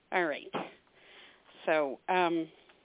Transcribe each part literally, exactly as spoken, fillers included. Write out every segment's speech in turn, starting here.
All right. So, um,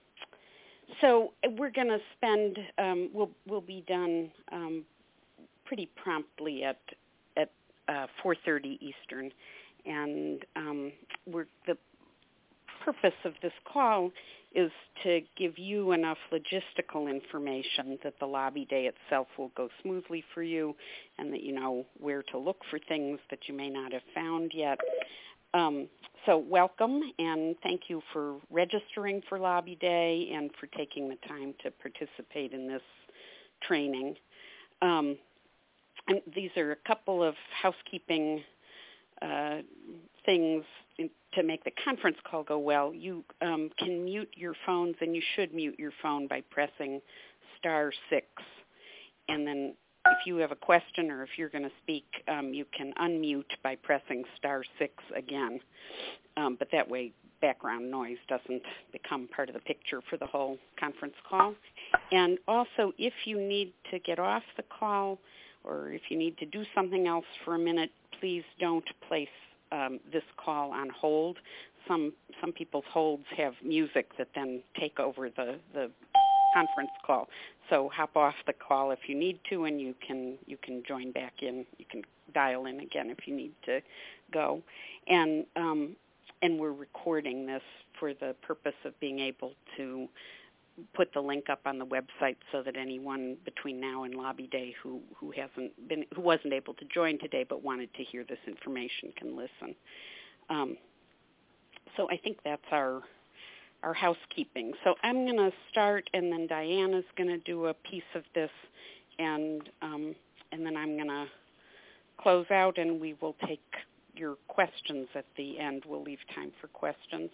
so we're going to spend. Um, we'll we'll be done um, pretty promptly at at uh, four thirty Eastern, and um, we're the purpose of this call is to give you enough logistical information that the lobby day itself will go smoothly for you, and that you know where to look for things that you may not have found yet. Um, so welcome, and thank you for registering for Lobby Day and for taking the time to participate in this training. Um, and these are a couple of housekeeping uh, things in, to make the conference call go well. You um, can mute your phones, and you should mute your phone by pressing star six, and then if you have a question or if you're going to speak, um, you can unmute by pressing star six again. Um, but that way background noise doesn't become part of the picture for the whole conference call. And also, if you need to get off the call or if you need to do something else for a minute, please don't place um, this call on hold. Some some people's holds have music that then take over the, the conference call. So hop off the call if you need to, and you can you can join back in. You can dial in again if you need to go. And um, and we're recording this for the purpose of being able to put the link up on the website so that anyone between now and Lobby Day who, who hasn't been who wasn't able to join today but wanted to hear this information can listen. Um, so I think that's our our housekeeping. So I'm going to start, and then Diana's going to do a piece of this, and um, and then I'm going to close out, and we will take your questions at the end. We'll leave time for questions.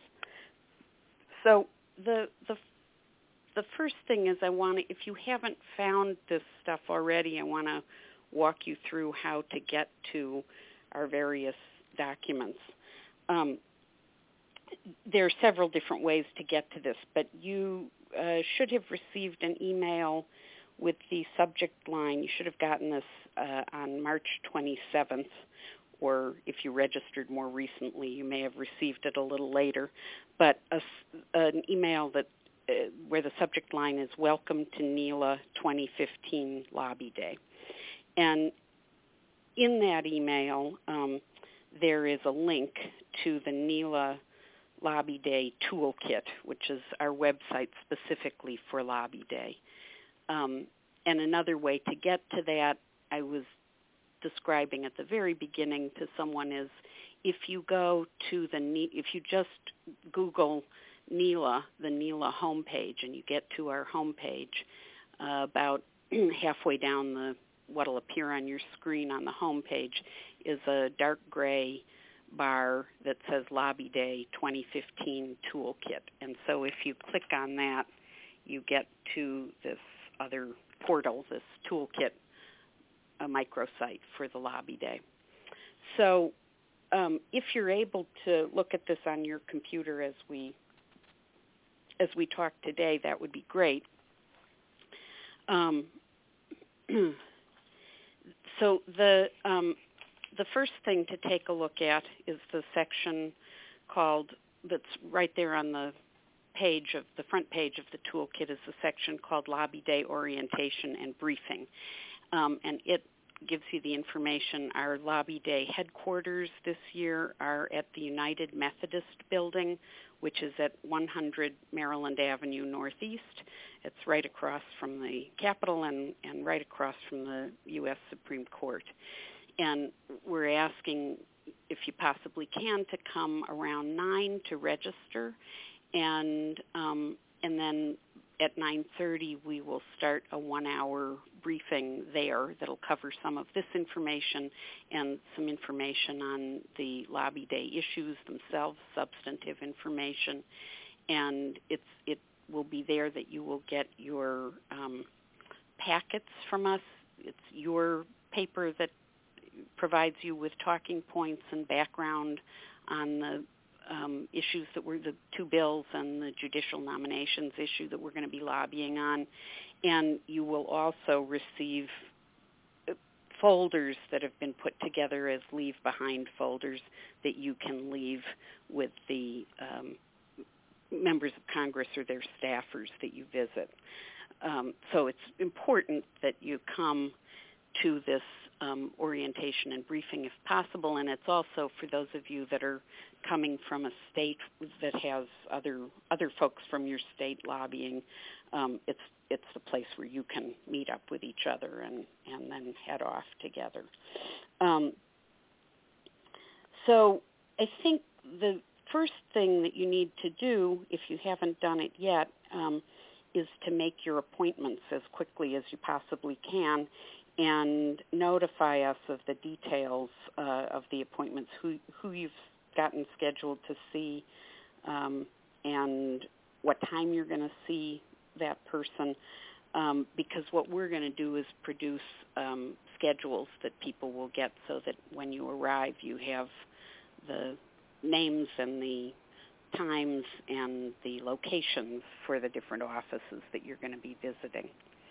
So the the the first thing is I want to, if you haven't found this stuff already, I want to walk you through how to get to our various documents. Um, There are several different ways to get to this, but you uh, should have received an email with the subject line. You should have gotten this uh, on March twenty-seventh, or if you registered more recently, you may have received it a little later. But a, an email that uh, where the subject line is "Welcome to NELA twenty fifteen Lobby Day," and in that email um, there is a link to the NELA Lobby Day Toolkit, which is our website specifically for Lobby Day. Um, and another way to get to that, I was describing at the very beginning to someone, is if you go to the, if you just Google NELA, the NELA homepage, and you get to our homepage, uh, about halfway down the what will appear on your screen on the homepage is a dark gray bar that says Lobby Day twenty fifteen Toolkit. And so if you click on that, you get to this other portal, this toolkit, a microsite for the Lobby Day. So um, if you're able to look at this on your computer as we as we talk today, that would be great. Um, so the um, The first thing to take a look at is the section called, that's right there on the page of the front page of the toolkit, is the section called Lobby Day Orientation and Briefing. Um, and it gives you the information. Our Lobby Day headquarters this year are at the United Methodist Building, which is at one hundred Maryland Avenue Northeast. It's right across from the Capitol and, and right across from the U S Supreme Court. And we're asking, if you possibly can, to come around nine to register, and um, and then at nine thirty we will start a one-hour briefing there that'll cover some of this information and some information on the Lobby Day issues themselves, substantive information, and it's it will be there that you will get your um, packets from us. It's your paper that provides you with talking points and background on the um, issues that were the two bills and the judicial nominations issue that we're going to be lobbying on. And you will also receive folders that have been put together as leave behind folders that you can leave with the um, Congress or their staffers that you visit. Um, so it's important that you come to this um, orientation and briefing if possible, and it's also for those of you that are coming from a state that has other other folks from your state lobbying. Um, it's it's the place where you can meet up with each other and, and then head off together. Um, so I think the first thing that you need to do, if you haven't done it yet, um, is to make your appointments as quickly as you possibly can and notify us of the details uh, of the appointments, who, who you've gotten scheduled to see, um, and what time you're going to see that person, um, because what we're going to do is produce um, schedules that people will get so that when you arrive you have the names and the times and the locations for the different offices that you're going to be visiting.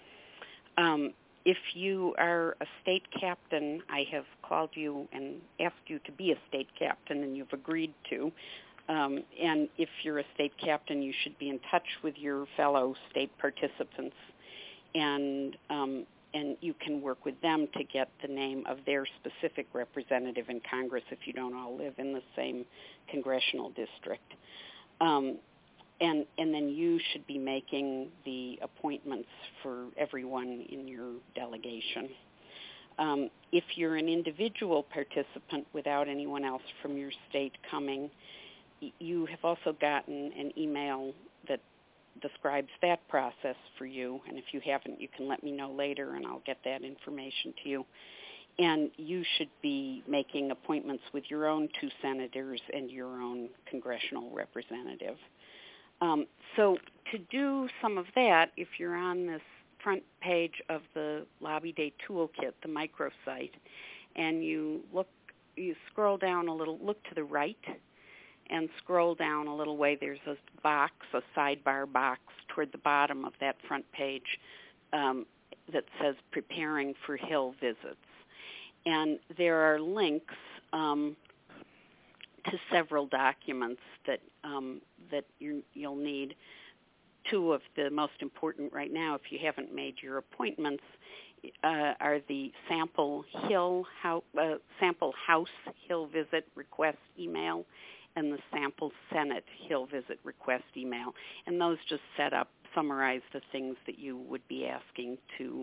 Um, if you are a state captain, I have called you and asked you to be a state captain, and you've agreed to. Um, and if you're a state captain, you should be in touch with your fellow state participants, and um, and you can work with them to get the name of their specific representative in Congress if you don't all live in the same congressional district. Um, and and then you should be making the appointments for everyone in your delegation. Um, if you're an individual participant without anyone else from your state coming, y- you have also gotten an email that describes that process for you, and if you haven't, you can let me know later and I'll get that information to you. And you should be making appointments with your own two senators and your own congressional representative. Um, so to do some of that, if you're on this front page of the Lobby Day Toolkit, the microsite, and you look, you scroll down a little, look to the right, and scroll down a little way, there's a box, a sidebar box toward the bottom of that front page um, that says Preparing for Hill Visits. And there are links um, to several documents that um, that you, you'll need. Two of the most important right now, if you haven't made your appointments, uh, are the sample Hill house, uh, sample House Hill Visit request email and the sample Senate Hill Visit request email. And those just set up, summarize the things that you would be asking to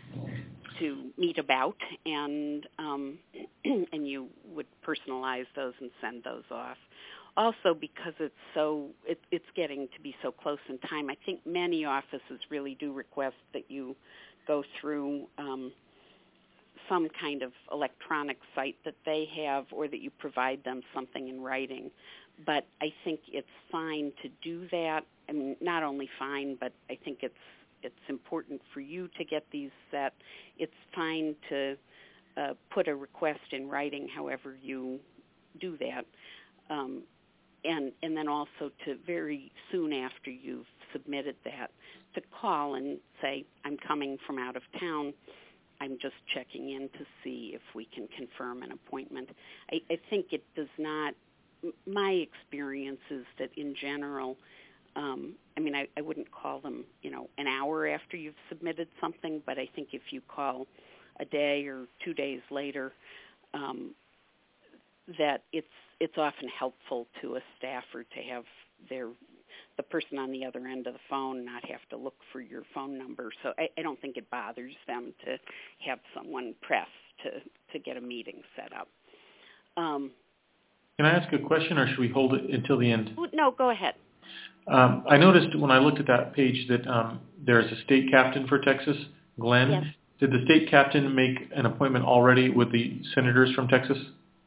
to meet about, and um, and you would personalize those and send those off. Also, because it's so it, it's getting to be so close in time, I think many offices really do request that you go through um, some kind of electronic site that they have, or that you provide them something in writing. But I think it's fine to do that. I mean, not only fine, but I think it's it's important for you to get these set. It's fine to uh, put a request in writing, however you do that. Um, and and then also to very soon after you've submitted that, to call and say, I'm coming from out of town. I'm just checking in to see if we can confirm an appointment. I, I think it does not, my experience is that in general, um, I mean, I, I wouldn't call them, you know, an hour after you've submitted something, but I think if you call a day or two days later, um, that it's it's often helpful to a staffer to have their the person on the other end of the phone not have to look for your phone number. So I, I don't think it bothers them to have someone press to, to get a meeting set up. Um, Can I ask a question, or should we hold it until the end? No, go ahead. Um, I noticed when I looked at that page that um, there's a state captain for Texas, Glenn. Yes. Did the state captain make an appointment already with the senators from Texas?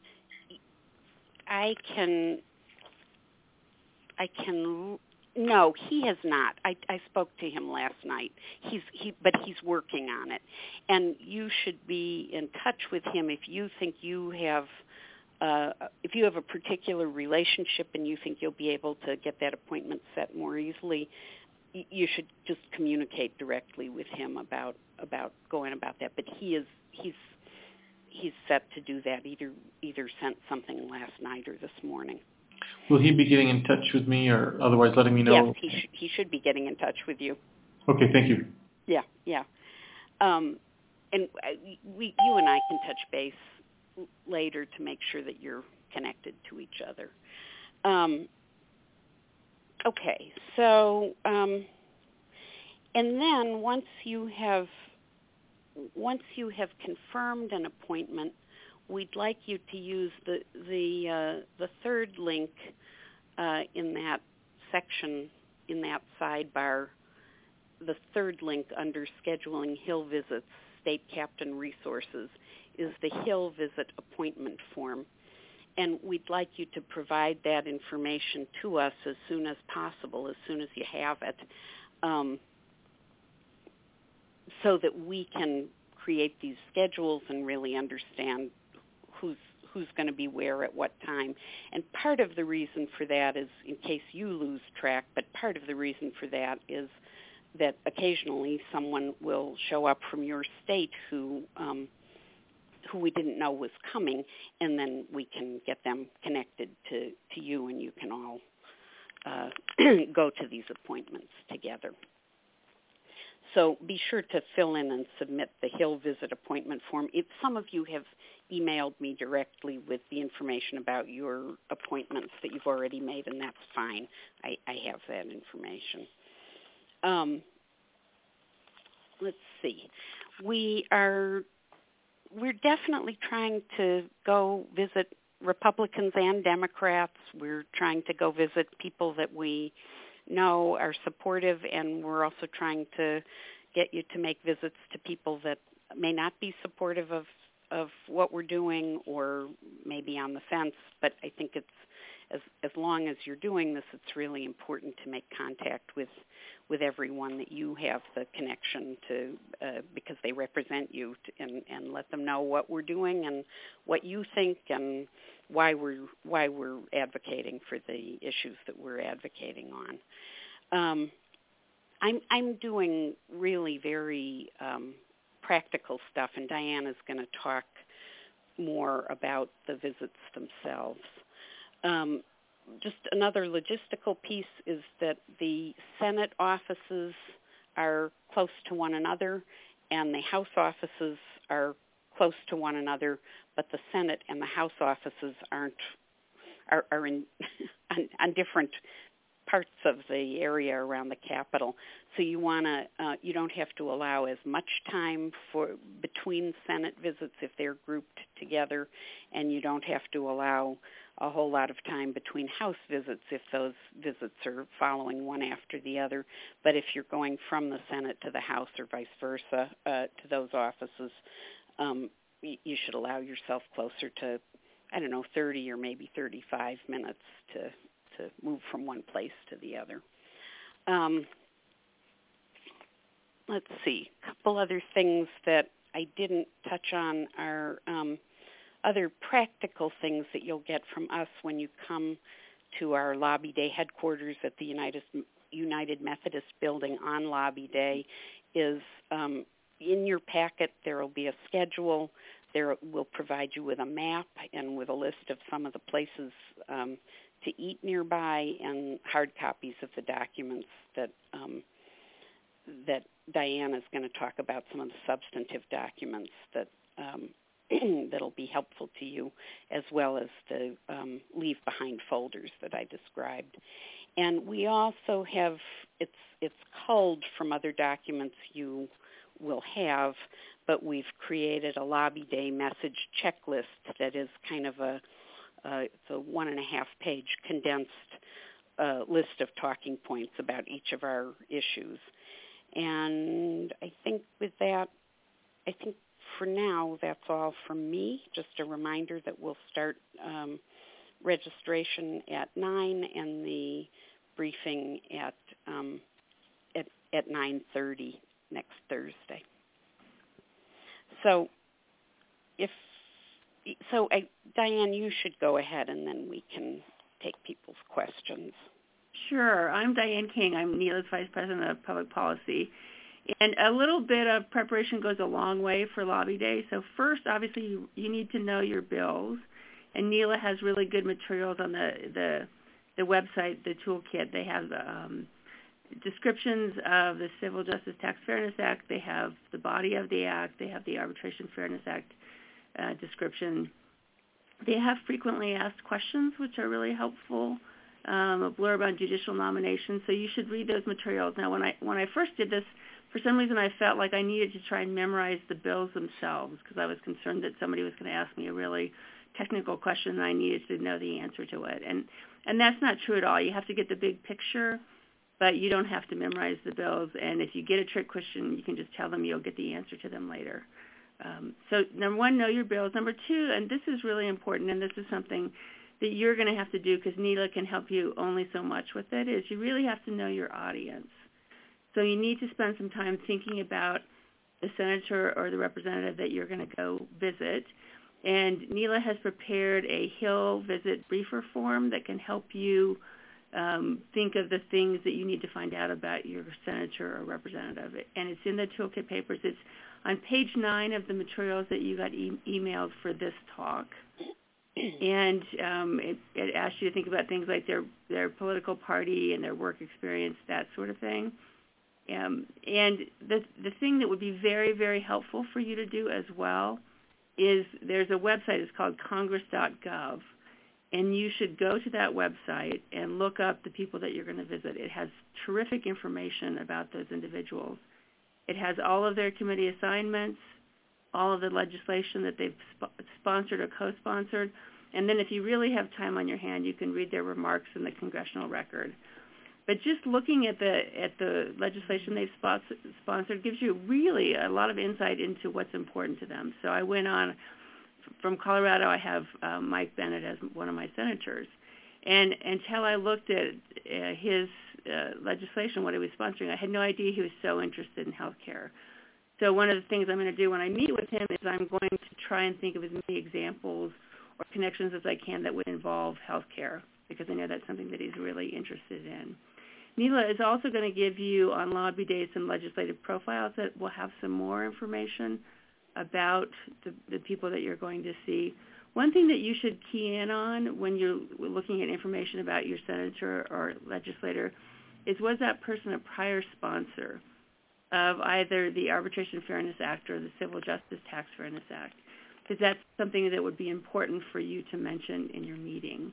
I can, I can, no, he has not. I, I spoke to him last night. He's, he, but he's working on it. And you should be in touch with him if you think you have, uh, if you have a particular relationship and you think you'll be able to get that appointment set more easily. You should just communicate directly with him about, about going about that. But he is, he's, he's set to do that. Either either sent something last night or this morning. Will he be getting in touch with me or otherwise letting me know? Yes, he, sh- he should be getting in touch with you. Okay, thank you. Yeah, yeah. Um, and we, you and I can touch base later to make sure that you're connected to each other. Um, okay, so um, and then once you have once you have confirmed an appointment, we'd like you to use the the uh, the third link uh, in that section in that sidebar. The third link under scheduling Hill visits, state captain resources, is the Hill visit appointment form. And we'd like you to provide that information to us as soon as possible, as soon as you have it, um, so that we can create these schedules and really understand who's who's going to be where at what time. And part of the reason for that is in case you lose track, but part of the reason for that is that occasionally someone will show up from your state who um, who we didn't know was coming, and then we can get them connected to, to you, and you can all uh, go to these appointments together. So be sure to fill in and submit the Hill Visit appointment form. If some of you have emailed me directly with the information about your appointments that you've already made, and that's fine. I, I have that information. Um, let's see. We are we're definitely trying to go visit Republicans and Democrats. We're trying to go visit people that we know are supportive, and we're also trying to get you to make visits to people that may not be supportive of, of what we're doing or maybe on the fence. But I think it's as as long as you're doing this, it's really important to make contact with with everyone that you have the connection to, uh, because they represent you, to, and and let them know what we're doing and what you think and why we're why we're advocating for the issues that we're advocating on. Um, I'm I'm doing really very um, practical stuff, and Diane is going to talk more about the visits themselves. Um, just another logistical piece is that the Senate offices are close to one another, and the House offices are close to one another, but the Senate and the House offices aren't are, are in on, on different parts of the area around the Capitol. So you want to uh, you don't have to allow as much time for between Senate visits if they're grouped together, and you don't have to allow a whole lot of time between House visits if those visits are following one after the other. But if you're going from the Senate to the House or vice versa uh, to those offices, um, y- you should allow yourself closer to, I don't know, thirty or maybe thirty-five minutes to, to move from one place to the other. Um, let's see, a couple other things that I didn't touch on are um, other practical things that you'll get from us when you come to our Lobby Day headquarters at the United, United Methodist Building on Lobby Day is um, in your packet there will be a schedule. There will provide you with a map and with a list of some of the places um, to eat nearby and hard copies of the documents that um, that Diane is going to talk about, some of the substantive documents that um, that'll be helpful to you, as well as the um, leave behind folders that I described. And we also have, it's it's culled from other documents you will have, but we've created a Lobby Day message checklist that is kind of a, uh, it's a one and a half page condensed uh, list of talking points about each of our issues. And I think with that, I think for now, that's all from me. Just a reminder that we'll start um, registration at nine and the briefing at um, at, at nine thirty next Thursday. So, if so, I, Diane, you should go ahead, and then we can take people's questions. Sure. I'm Diane King. I'm NELA's Vice President of Public Policy. And a little bit of preparation goes a long way for Lobby Day. So first, obviously, you, you need to know your bills. And NELA has really good materials on the, the, the website, the toolkit. They have um, descriptions of the Civil Justice Tax Fairness Act. They have the body of the act. They have the Arbitration Fairness Act uh, description. They have frequently asked questions, which are really helpful, um, a blurb on judicial nominations. So you should read those materials. Now, when I when I first did this, for some reason I felt like I needed to try and memorize the bills themselves because I was concerned that somebody was going to ask me a really technical question and I needed to know the answer to it. And and that's not true at all. You have to get the big picture, but you don't have to memorize the bills. And if you get a trick question, you can just tell them you'll get the answer to them later. Um, so number one, know your bills. Number two, and this is really important, and this is something that you're going to have to do because NELA can help you only so much with it, is you really have to know your audience. So you need to spend some time thinking about the senator or the representative that you're going to go visit. And NELA has prepared a Hill Visit Briefer form that can help you um, think of the things that you need to find out about your senator or representative. And it's in the toolkit papers. It's on page nine of the materials that you got e- emailed for this talk. And um, it, it asks you to think about things like their, their political party and their work experience, that sort of thing. Um, and the, the thing that would be very, very helpful for you to do as well is there's a website, it's called congress dot gov, and you should go to that website and look up the people that you're going to visit. It has terrific information about those individuals. It has all of their committee assignments, all of the legislation that they've sp- sponsored or co-sponsored, and then if you really have time on your hand, you can read their remarks in the congressional record. But just looking at the at the legislation they've sponsor, sponsored gives you really a lot of insight into what's important to them. So I went on, from Colorado, I have uh, Mike Bennett as one of my senators. And until I looked at uh, his uh, legislation, what he was sponsoring, I had no idea he was so interested in health care. So one of the things I'm going to do when I meet with him is I'm going to try and think of as many examples or connections as I can that would involve health care, because I know that's something that he's really interested in. NELA is also going to give you on lobby days some legislative profiles that will have some more information about the, the people that you're going to see. One thing that you should key in on when you're looking at information about your senator or legislator is, was that person a prior sponsor of either the Arbitration Fairness Act or the Civil Justice Tax Fairness Act? Because that's something that would be important for you to mention in your meeting.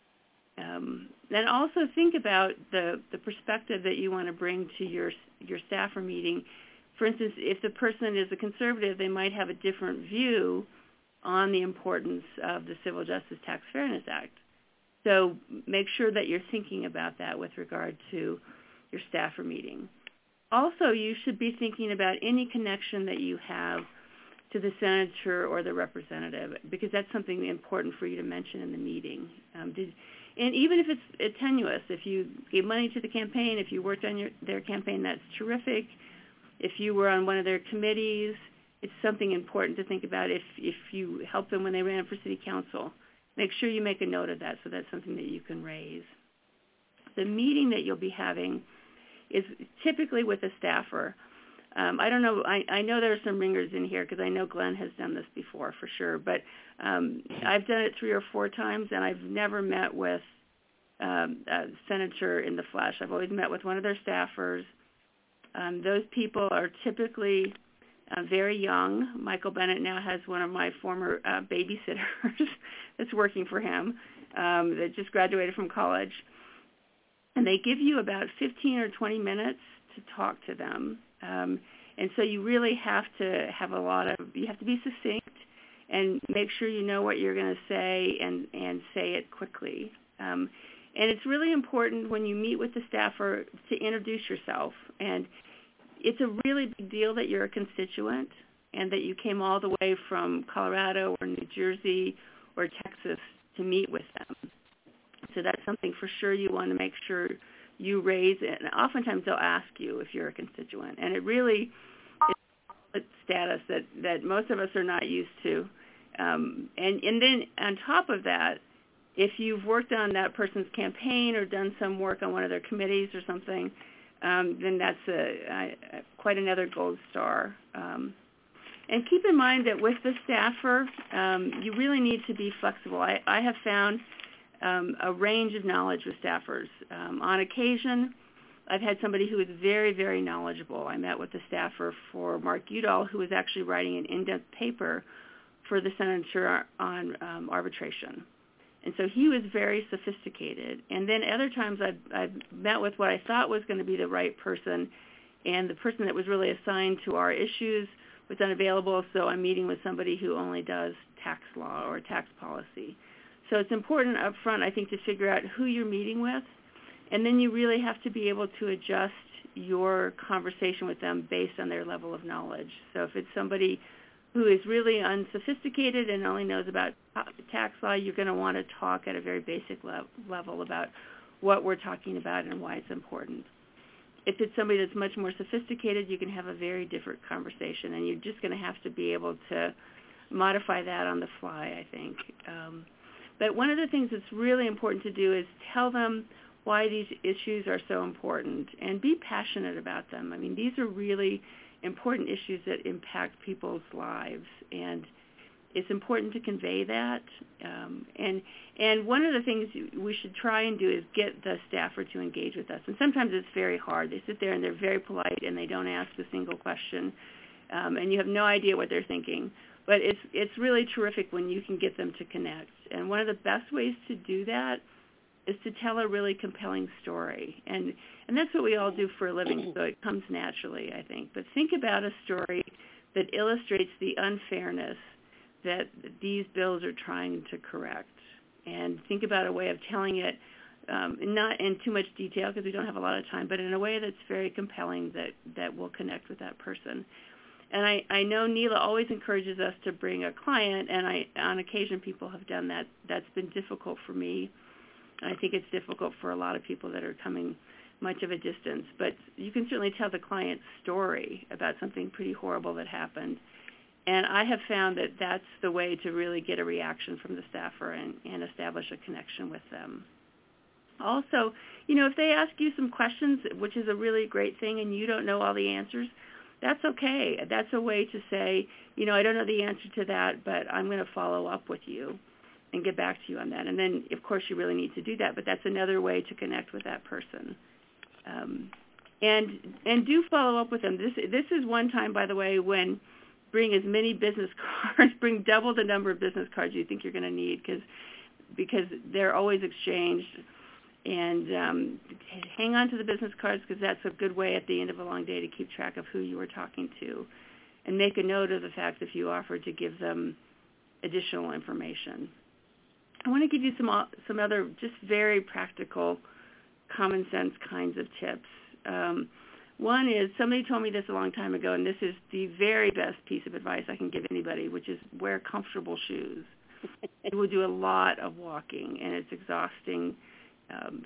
Um, and also think about the, the perspective that you want to bring to your your staffer meeting. For instance, if the person is a conservative, they might have a different view on the importance of the Civil Justice Tax Fairness Act. So make sure that you're thinking about that with regard to your staffer meeting. Also, you should be thinking about any connection that you have to the senator or the representative, because that's something important for you to mention in the meeting. Um, did, and even if it's tenuous, if you gave money to the campaign, if you worked on your, their campaign, that's terrific. If you were on one of their committees, it's something important to think about. If, if you helped them when they ran for city council, make sure you make a note of that, so that's something that you can raise. The meeting that you'll be having is typically with a staffer. Um, I don't know, I, I know there are some ringers in here because I know Glenn has done this before for sure, but um, I've done it three or four times, and I've never met with um, a senator in the flesh. I've always met with one of their staffers. Um, those people are typically uh, very young. Michael Bennett now has one of my former uh, babysitters that's working for him um, that just graduated from college. And they give you about fifteen or twenty minutes to talk to them. Um, and so you really have to have a lot of, you have to be succinct and make sure you know what you're going to say and, and say it quickly. Um, and it's really important when you meet with the staffer to introduce yourself. And it's a really big deal that you're a constituent and that you came all the way from Colorado or New Jersey or Texas to meet with them. So that's something for sure you want to make sure you raise it. And oftentimes they'll ask you if you're a constituent. And it really is a status that, that most of us are not used to. Um, and, and then on top of that, if you've worked on that person's campaign or done some work on one of their committees or something, um, then that's a, a, quite another gold star. Um, And keep in mind that with the staffer, um, you really need to be flexible. I, I have found um, a range of knowledge with staffers. Um, on occasion, I've had somebody who is very, very knowledgeable. I met with a staffer for Mark Udall, who was actually writing an in-depth paper for the Senator on um, arbitration. And so he was very sophisticated. And then other times I've, I've met with what I thought was going to be the right person, and the person that was really assigned to our issues was unavailable, so I'm meeting with somebody who only does tax law or tax policy. So it's important up front, I think, to figure out who you're meeting with, and then you really have to be able to adjust your conversation with them based on their level of knowledge. So if it's somebody who is really unsophisticated and only knows about tax law, you're going to want to talk at a very basic le- level about what we're talking about and why it's important. If it's somebody that's much more sophisticated, you can have a very different conversation, and you're just going to have to be able to modify that on the fly, I think. Um, but one of the things that's really important to do is tell them why these issues are so important and be passionate about them. I mean, these are really important issues that impact people's lives, and it's important to convey that. Um, and and one of the things we should try and do is get the staffer to engage with us. And sometimes it's very hard. They sit there and they're very polite and they don't ask a single question, um, and you have no idea what they're thinking. But it's it's really terrific when you can get them to connect. And one of the best ways to do that is to tell a really compelling story. And and that's what we all do for a living, so it comes naturally, I think. But think about a story that illustrates the unfairness that these bills are trying to correct. And think about a way of telling it, um, not in too much detail because we don't have a lot of time, but in a way that's very compelling that, that will connect with that person. And I, I know Neela always encourages us to bring a client, and I on occasion people have done that. That's been difficult for me. I think it's difficult for a lot of people that are coming much of a distance. But you can certainly tell the client's story about something pretty horrible that happened. And I have found that that's the way to really get a reaction from the staffer and, and establish a connection with them. Also, you know, if they ask you some questions, which is a really great thing, and you don't know all the answers, that's okay. That's a way to say, you know, I don't know the answer to that, but I'm going to follow up with you and get back to you on that. And then, of course, you really need to do that, but that's another way to connect with that person. Um, and and do follow up with them. This this is one time, by the way, when bring as many business cards, bring double the number of business cards you think you're going to need, because because they're always exchanged. And um, hang on to the business cards, because that's a good way at the end of a long day to keep track of who you were talking to. And make a note of the fact if you offer to give them additional information. I want to give you some some other just very practical, common sense kinds of tips. Um, one is, somebody told me this a long time ago, and this is the very best piece of advice I can give anybody, which is wear comfortable shoes. It will do a lot of walking, and it's exhausting. Um,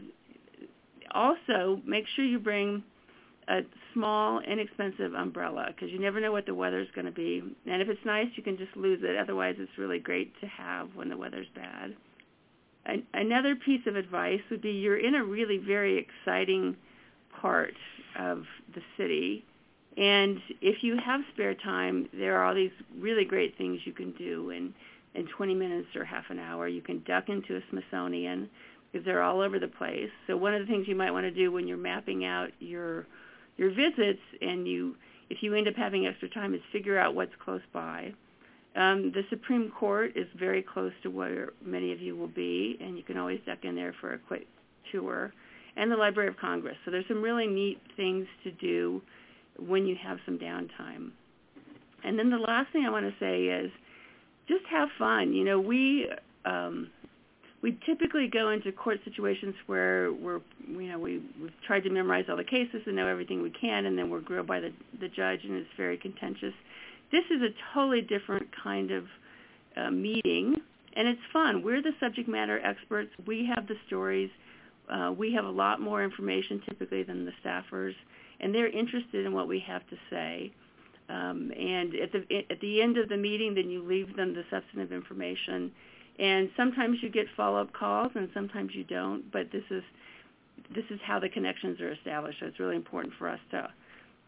also, make sure you bring a small, inexpensive umbrella, because you never know what the weather's going to be. And if it's nice, you can just lose it. Otherwise, it's really great to have when the weather's bad. An- another piece of advice would be, you're in a really very exciting part of the city, and if you have spare time, there are all these really great things you can do in, in twenty minutes or half an hour. You can duck into a Smithsonian, because they're all over the place. So one of the things you might want to do when you're mapping out your your visits, and you if you end up having extra time, is figure out what's close by. Um, the Supreme Court is very close to where many of you will be, and you can always duck in there for a quick tour. And the Library of Congress. So there's some really neat things to do when you have some downtime. And then the last thing I want to say is just have fun. You know, we um, we typically go into court situations where we're, you know, we, we've tried to memorize all the cases and know everything we can, and then we're grilled by the, the judge, and it's very contentious. This is a totally different kind of uh, meeting, and it's fun. We're the subject matter experts. We have the stories. Uh, we have a lot more information typically than the staffers, and they're interested in what we have to say. Um, and at the at the end of the meeting, then you leave them the substantive information. And sometimes you get follow-up calls, and sometimes you don't. But this is this is how the connections are established. So it's really important for us to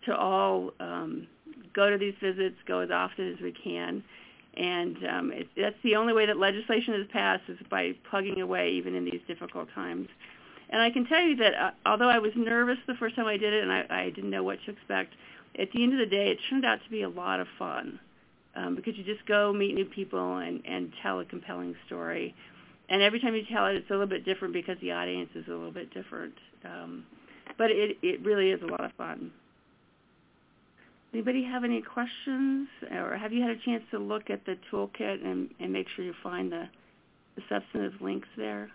to all um, go to these visits, go as often as we can. And um, it, that's the only way that legislation is passed, is by plugging away even in these difficult times. And I can tell you that uh, although I was nervous the first time I did it and I, I didn't know what to expect, at the end of the day it turned out to be a lot of fun um, because you just go meet new people and, and tell a compelling story. And every time you tell it, it's a little bit different because the audience is a little bit different. Um, but it, it really is a lot of fun. Anybody have any questions? Or have you had a chance to look at the toolkit and, and make sure you find the, the substantive links there?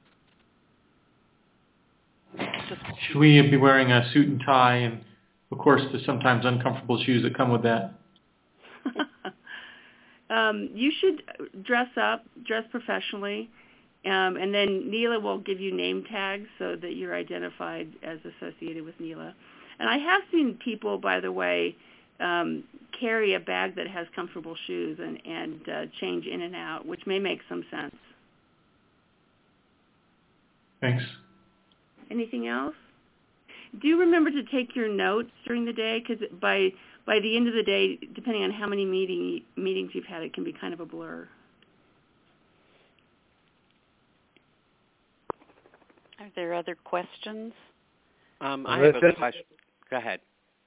Should we be wearing a suit and tie and, of course, the sometimes uncomfortable shoes that come with that? um, you should dress up, dress professionally. Um, and then Neela will give you name tags so that you're identified as associated with Neela. And I have seen people, by the way, um, carry a bag that has comfortable shoes and, and uh, change in and out, which may make some sense. Thanks. Anything else? Do remember to take your notes during the day, because by by the end of the day, depending on how many meeting, meetings you've had, it can be kind of a blur. Are there other questions? Um, I have a question. Go ahead.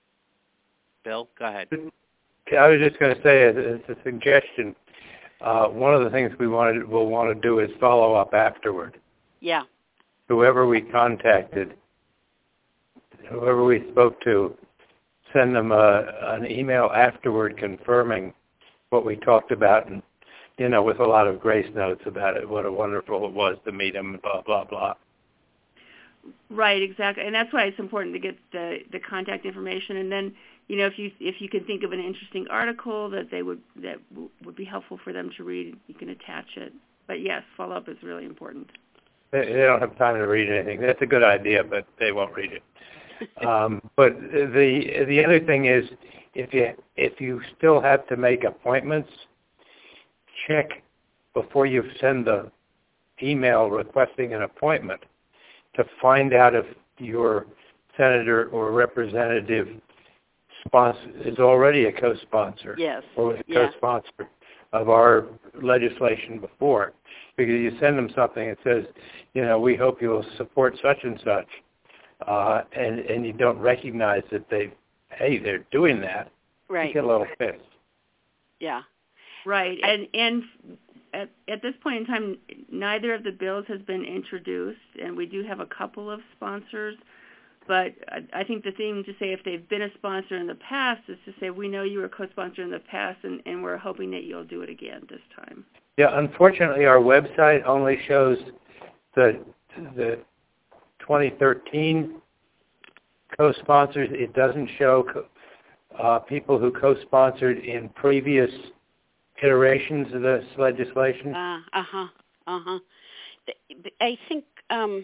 Bill, go ahead. I was just going to say, as a suggestion, uh, one of the things we wanted, will want to do is follow up afterward. Yeah. Whoever we contacted, whoever we spoke to, send them a, an email afterward confirming what we talked about, and, you know, with a lot of grace notes about it, what a wonderful it was to meet them, blah, blah, blah. Right, exactly, and that's why it's important to get the, the contact information. And then, you know, if you if you can think of an interesting article that they would that w- would be helpful for them to read, you can attach it. But yes, follow up is really important. They, they don't have time to read anything. That's a good idea, but they won't read it. um, but the the other thing is, if you if you still have to make appointments, check before you send the email requesting an appointment to find out if your senator or representative sponsor is already a co-sponsor. Yes. Or was a yeah. co-sponsor of our legislation before. Because you send them something that says, you know, we hope you'll support such and such, uh, and, and you don't recognize that they, hey, they're doing that. Right. You get a little pissed. Yeah. Right. And and at, at this point in time, neither of the bills has been introduced, and we do have a couple of sponsors. But I, I think the thing to say, if they've been a sponsor in the past, is to say, we know you were a co-sponsor in the past, and, and we're hoping that you'll do it again this time. Yeah, unfortunately, our website only shows the the twenty thirteen co-sponsors. It doesn't show uh, people who co-sponsored in previous iterations of this legislation. Uh, uh-huh, uh-huh. I think, um,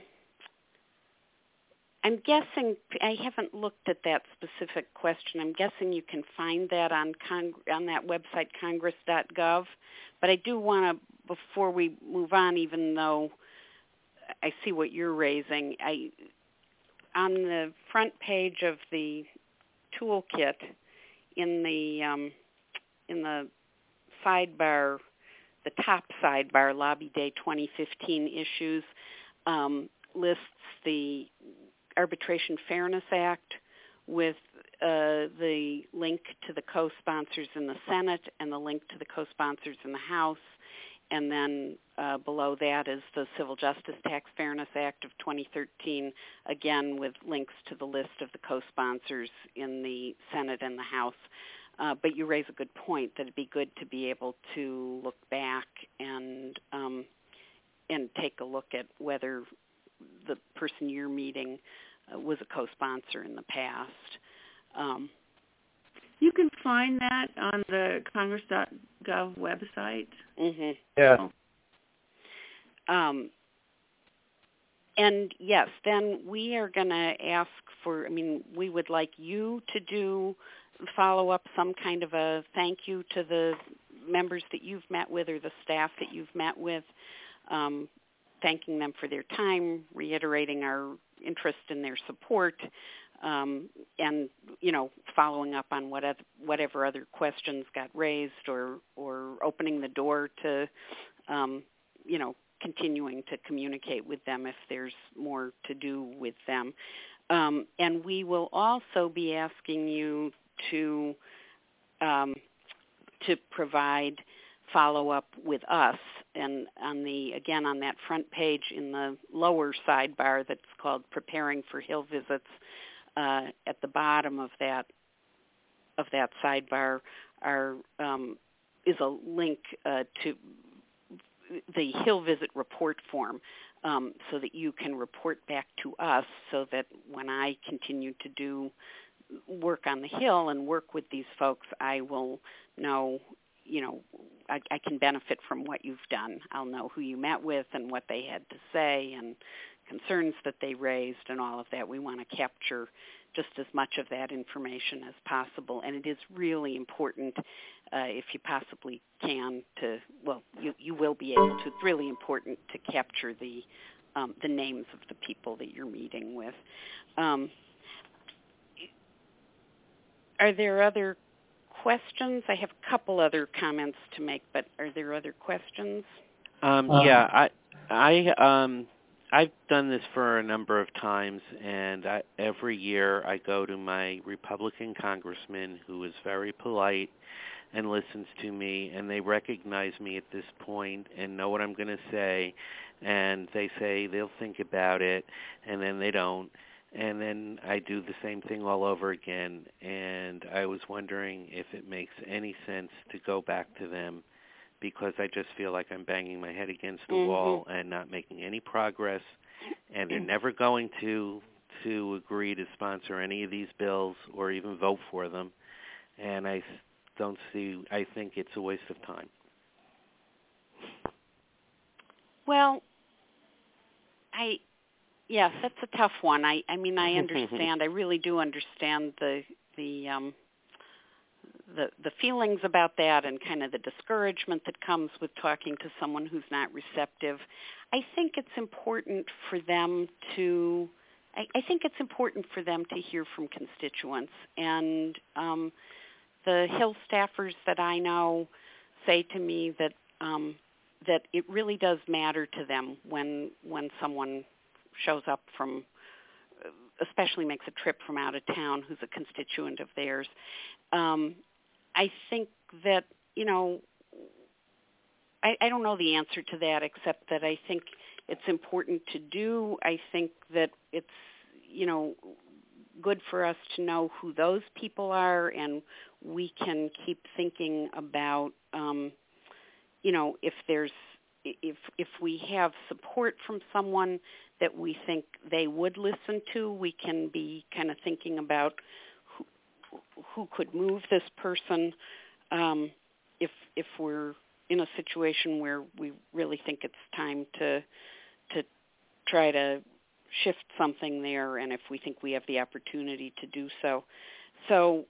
I'm guessing, I haven't looked at that specific question. I'm guessing you can find that on Cong- on that website, congress dot gov. But I do want to, before we move on, even though I see what you're raising, I on the front page of the toolkit, in the um, in the sidebar, the top sidebar, Lobby Day twenty fifteen issues, um, lists the Arbitration Fairness Act with uh, the link to the co-sponsors in the Senate and the link to the co-sponsors in the House. And then uh, below that is the Civil Justice Tax Fairness Act of twenty thirteen, again with links to the list of the co-sponsors in the Senate and the House. Uh, but you raise a good point that it'd be good to be able to look back and um, and take a look at whether the person you're meeting uh, was a co-sponsor in the past. Um, you can find that on the congress dot gov website. Mm-hmm. Yeah. Um, and yes, then we are going to ask for, I mean, we would like you to do follow up, some kind of a thank you to the members that you've met with or the staff that you've met with, um, thanking them for their time, reiterating our interest in their support, um, and you know, following up on what other, whatever other questions got raised, or or opening the door to, um, you know, continuing to communicate with them if there's more to do with them. Um, and we will also be asking you to um, to provide follow-up with us, and on the again on that front page in the lower sidebar that's called Preparing for Hill Visits, uh, at the bottom of that of that sidebar are um, is a link uh, to the Hill Visit report form, um, so that you can report back to us, so that when I continue to do work on the Hill and work with these folks, I will know, you know, I, I can benefit from what you've done. I'll know who you met with and what they had to say and concerns that they raised and all of that. We want to capture just as much of that information as possible, and it is really important, uh, if you possibly can, to, well, you, you will be able to, it's really important to capture the um, the names of the people that you're meeting with. Um, are there other questions? I have a couple other comments to make, but are there other questions? Um, yeah, I, I, um, I've done this for a number of times, and I, every year I go to my Republican congressman, who is very polite and listens to me, and they recognize me at this point and know what I'm going to say, and they say they'll think about it, and then they don't. And then I do the same thing all over again, and I was wondering if it makes any sense to go back to them, because I just feel like I'm banging my head against the mm-hmm. wall and not making any progress, and they're never going to to agree to sponsor any of these bills or even vote for them, and I don't see, I think it's a waste of time. Well, I... Yes, that's a tough one. I, I mean, I understand. I really do understand the the um, the the feelings about that, and kind of the discouragement that comes with talking to someone who's not receptive. I think it's important for them to. I, I think it's important for them to hear from constituents, and um, the Hill staffers that I know say to me that um, that it really does matter to them when when someone shows up from, especially makes a trip from out of town, who's a constituent of theirs. Um, I think that, you know, I, I don't know the answer to that, except that I think it's important to do. I think that it's, you know, good for us to know who those people are, and we can keep thinking about, um, you know, if there's, if if we have support from someone that we think they would listen to, we can be kind of thinking about who, who could move this person, um, if if we're in a situation where we really think it's time to to try to shift something there, and if we think we have the opportunity to do so. So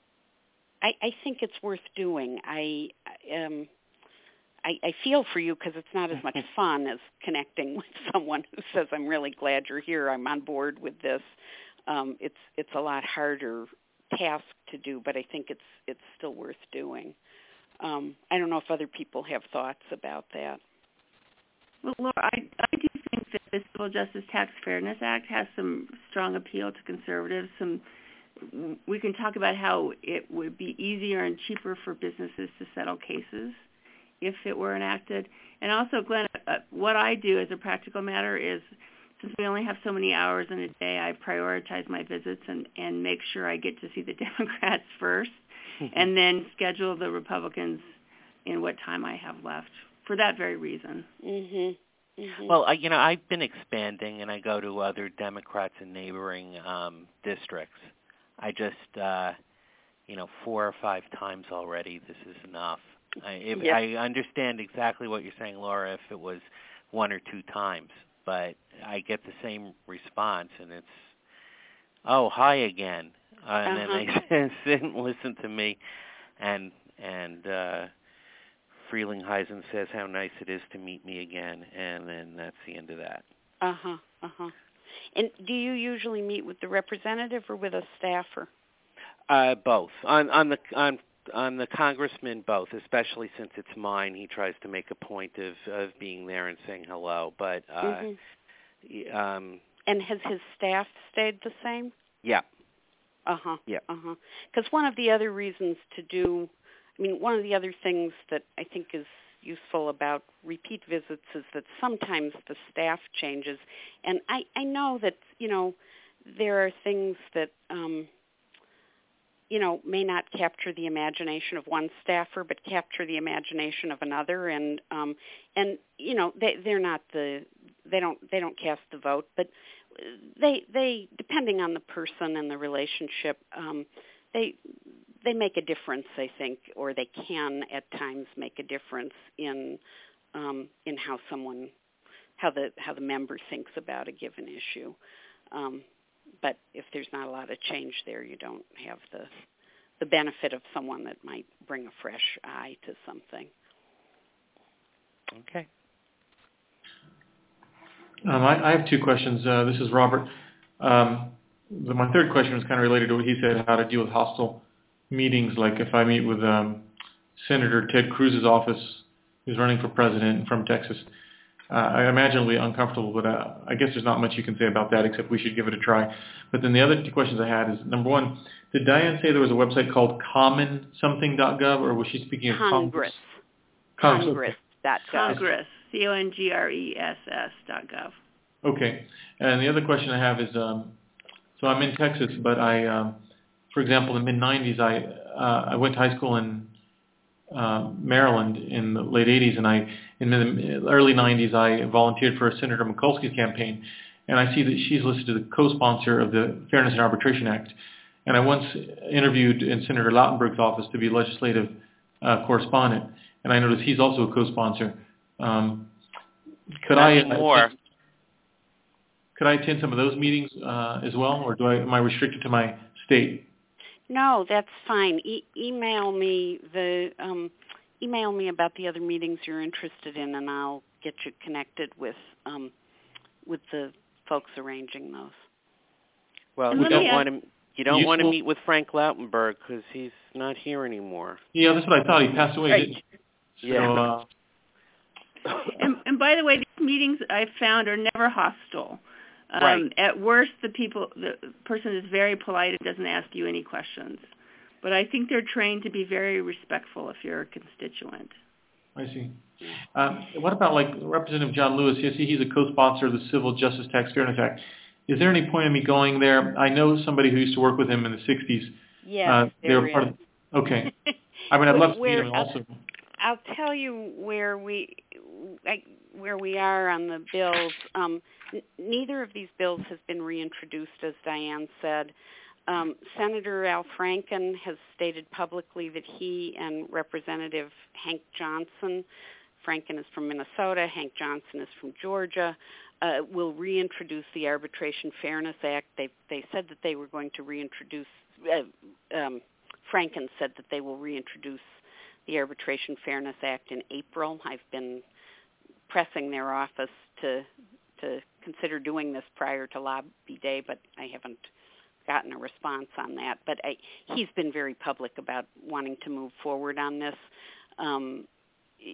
I, I think it's worth doing. I um. I, I feel for you, because it's not as much fun as connecting with someone who says, "I'm really glad you're here. I'm on board with this." Um, it's it's a lot harder task to do, but I think it's it's still worth doing. Um, I don't know if other people have thoughts about that. Well, Laura, I, I do think that the Civil Justice Tax Fairness Act has some strong appeal to conservatives. Some we can talk about how it would be easier and cheaper for businesses to settle cases if it were enacted. And also, Glenn, uh, what I do as a practical matter is, since we only have so many hours in a day, I prioritize my visits and, and make sure I get to see the Democrats first, and then schedule the Republicans in what time I have left, for that very reason. Mm-hmm. Mm-hmm. Well, I, you know, I've been expanding, and I go to other Democrats in neighboring um, districts. I just, uh, you know, four or five times already, this is enough. I, if, yep. I understand exactly what you're saying, Laura, if it was one or two times, but I get the same response, and it's, oh, hi again. Uh, and uh-huh. then they sit and listen to me, and and uh, Frelinghuysen says how nice it is to meet me again, and then that's the end of that. Uh-huh, uh-huh. And do you usually meet with the representative or with a staffer? Uh, both. On on the on on the congressman, both. Especially since it's mine, he tries to make a point of, of being there and saying hello. But uh, mm-hmm. um, and has his staff stayed the same? Yeah. Uh huh. Yeah. Uh huh. Because one of the other reasons to do, I mean, one of the other things that I think is useful about repeat visits is that sometimes the staff changes, and I I know that you know there are things that um, you know may not capture the imagination of one staffer, but capture the imagination of another, and um, and you know they they're not the they don't they don't cast the vote, but they they depending on the person and the relationship, um, they they make a difference, I think, or they can at times make a difference in um, in how someone how the how the member thinks about a given issue. Um, but if there's not a lot of change there, you don't have the the benefit of someone that might bring a fresh eye to something. Okay. Um, I, I have two questions. Uh, this is Robert. Um, the, my third question was kind of related to what he said, how to deal with hostile meetings. Like if I meet with um, Senator Ted Cruz's office, who's running for president from Texas, uh, I imagine it'll be uncomfortable, but uh, I guess there's not much you can say about that except we should give it a try. But then the other two questions I had is, number one, did Diane say there was a website called common something dot gov, or was she speaking of Congress? Congress. Congress. Dot gov. Congress, C O N G R E S S dot gov. Okay. And the other question I have is, um, so I'm in Texas, but I, um, for example, in the mid nineties, I uh, I went to high school in uh, Maryland in the late eighties, and I in the early nineties I volunteered for Senator Mikulski's campaign, and I see that she's listed as a co-sponsor of the Fairness and Arbitration Act. And I once interviewed in Senator Lautenberg's office to be legislative uh, correspondent, and I noticed he's also a co-sponsor. Um, could Not I anymore. Attend, could I attend some of those meetings uh, as well, or do I am I restricted to my state? No, that's fine. E- email me the um, email me about the other meetings you're interested in, and I'll get you connected with um, with the folks arranging those. Well, And you let don't me want to you don't Useful- want to meet with Frank Lautenberg because he's not here anymore. Yeah, that's what I thought. He passed away. Right. Didn't he? Yeah. So, uh, And, and by the way, these meetings I've found are never hostile. Um, Right. At worst, the people, the person is very polite and doesn't ask you any questions. But I think they're trained to be very respectful if you're a constituent. I see. Um, what about like Representative John Lewis? You see, he's a co-sponsor of the Civil Justice Tax Fairness Act. Is there any point in me going there? I know somebody who used to work with him in the sixties. Yes, uh, they there were part is. of. Okay. I mean, I'd love to meet Where- him also. I'll tell you where we I, where we are on the bills. Um, n- neither of these bills has been reintroduced, as Diane said. Um, Senator Al Franken has stated publicly that he and Representative Hank Johnson, Franken is from Minnesota, Hank Johnson is from Georgia, uh, will reintroduce the Arbitration Fairness Act. They they said that they were going to reintroduce. Uh, um, Franken said that they will reintroduce the Arbitration Fairness Act in April. I've been pressing their office to to consider doing this prior to Lobby Day, but I haven't gotten a response on that. But I, he's been very public about wanting to move forward on this. Um, it,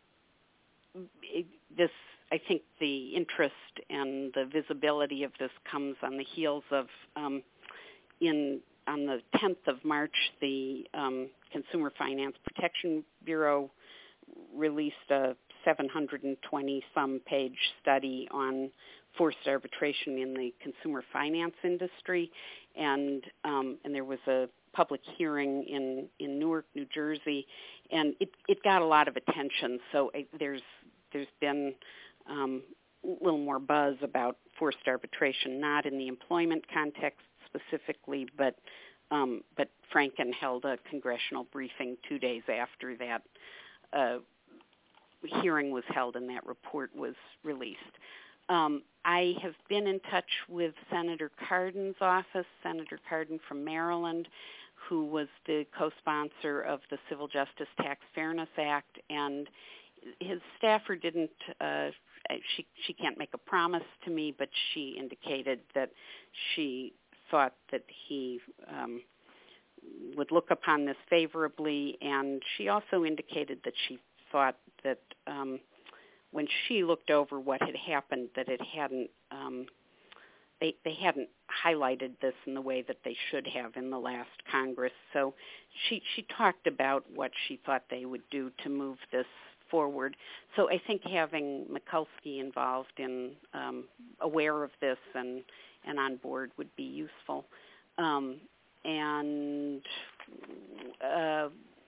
it, this, I think, the interest and the visibility of this comes on the heels of um, in. On the tenth of March, the um, Consumer Finance Protection Bureau released a seven hundred twenty some page study on forced arbitration in the consumer finance industry, and um, and there was a public hearing in, in Newark, New Jersey, and it, it got a lot of attention. So it, there's there's been um, a little more buzz about forced arbitration, not in the employment context specifically, but um, but Franken held a congressional briefing two days after that uh, hearing was held and that report was released. Um, I have been in touch with Senator Cardin's office, Senator Cardin from Maryland, who was the co-sponsor of the Civil Justice Tax Fairness Act, and his staffer didn't uh, she she can't make a promise to me, but she indicated that she thought that he um, would look upon this favorably, and she also indicated that she thought that um, when she looked over what had happened, that it hadn't um, they they hadn't highlighted this in the way that they should have in the last Congress. So she she talked about what she thought they would do to move this forward. So I think having Mikulski involved in um, aware of this and and on board would be useful. Um, and uh,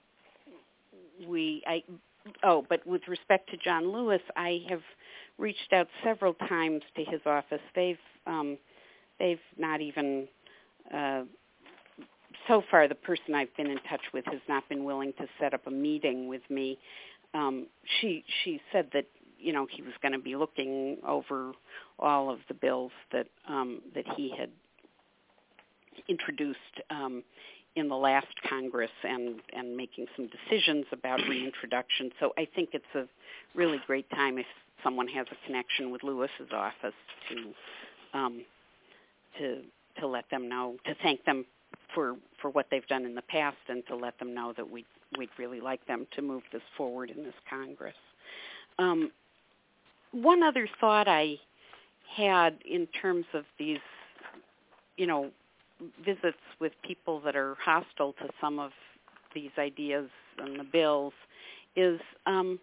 we I oh, but with respect to John Lewis, I have reached out several times to his office. They've um, they've not even uh, so far. The person I've been in touch with has not been willing to set up a meeting with me. Um, she she said that you know he was going to be looking over all of the bills that um, that he had introduced um, in the last Congress and, and making some decisions about reintroduction. So I think it's a really great time if someone has a connection with Lewis's office to um, to to let them know, to thank them for for what they've done in the past, and to let them know that we we'd really like them to move this forward in this Congress. Um, one other thought I had in terms of these, you know, visits with people that are hostile to some of these ideas and the bills is, um,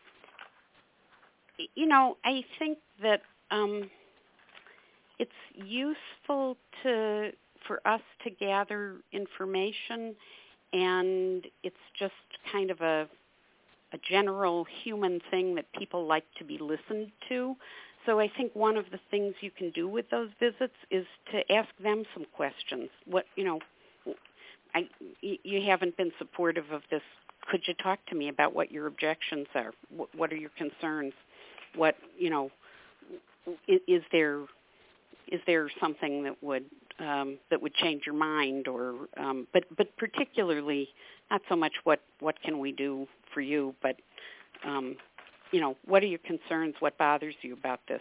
you know, I think that um, it's useful to for us to gather information, and it's just kind of a, a general human thing that people like to be listened to. So I think one of the things you can do with those visits is to ask them some questions. What, you know, I, you haven't been supportive of this. Could you talk to me about what your objections are? What, what are your concerns? What, you know, is, is there is there something that would um, that would change your mind, or um, but but particularly not so much what what can we do for you, but um, you know, what are your concerns? What bothers you about this?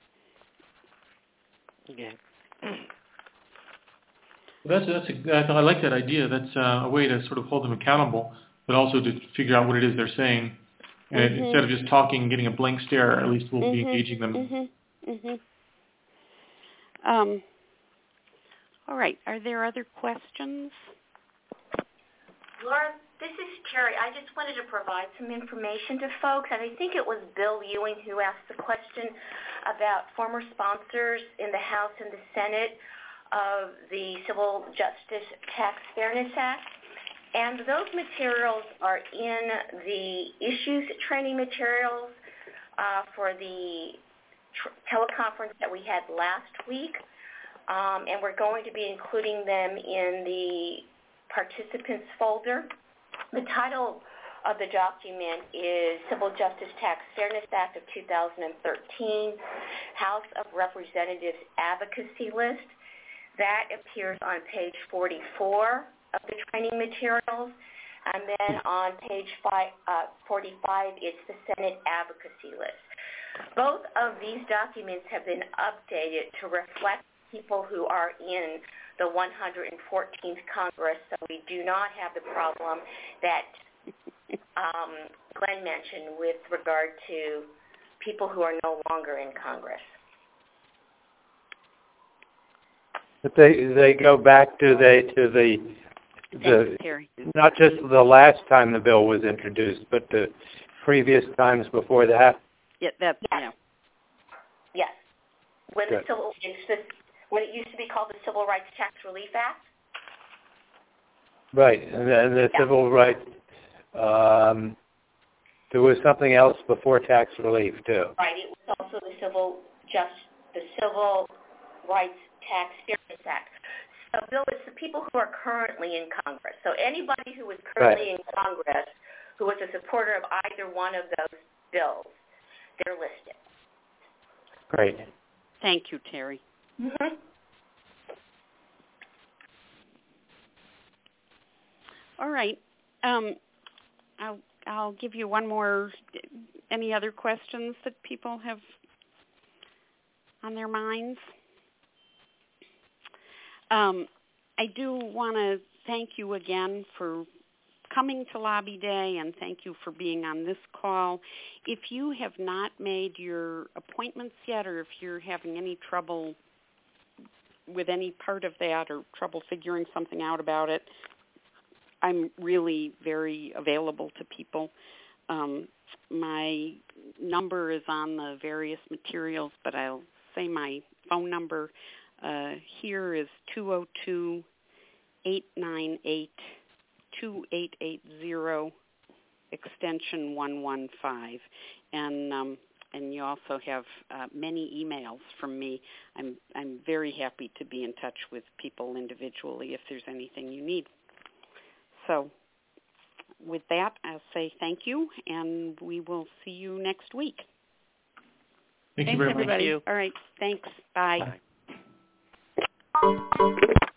Yeah. Well, that's that's a, I like that idea. That's uh, a way to sort of hold them accountable, but also to figure out what it is they're saying. And Mm-hmm. instead of just talking and getting a blank stare, at least we'll mm-hmm. be engaging them. Mm-hmm. Mm-hmm. Um, all right. Are there other questions? Laura, this is Terry. I just wanted to provide some information to folks, and I think it was Bill Ewing who asked the question about former sponsors in the House and the Senate of the Civil Justice Tax Fairness Act. And those materials are in the issues training materials uh, for the tr- teleconference that we had last week. Um, and we're going to be including them in the participants folder. The title of the document is Civil Justice Tax Fairness Act of two thousand thirteen, House of Representatives Advocacy List. That appears on page forty-four of the training materials. And then on page five, uh, forty-five, it's the Senate Advocacy List. Both of these documents have been updated to reflect people who are in the one hundred fourteenth Congress, so we do not have the problem that um, Glenn mentioned with regard to people who are no longer in Congress. But they they go back to the to the the not just the last time the bill was introduced, but the previous times before that. Yeah, that yes. yeah. Yes. When Good. the civil it's the, when it used to be called the Civil Rights Tax Relief Act. Right, and then the yeah. civil rights. Um, there was something else before tax relief too. Right. It was also the civil just the Civil Rights Tax Fairness Act. So, Bill, it's the people who are currently in Congress. So anybody who is currently right. in Congress who is a supporter of either one of those bills, they're listed. Great. Thank you, Terry. Mm-hmm. All right. Um, I'll I'll give you one more. Any other questions that people have on their minds. Um, I do want to thank you again for coming to Lobby Day, and thank you for being on this call. If you have not made your appointments yet, or if you're having any trouble with any part of that or trouble figuring something out about it, I'm really very available to people. Um, my number is on the various materials, but I'll say my phone number uh, here is two oh two, eight nine eight, two eight eight zero, extension one one five. And um, and you also have uh, many emails from me. I'm I'm very happy to be in touch with people individually if there's anything you need. So with that, I'll say thank you, and we will see you next week. Thank Thanks, you very everybody. much. All right, thanks. Bye. Bye.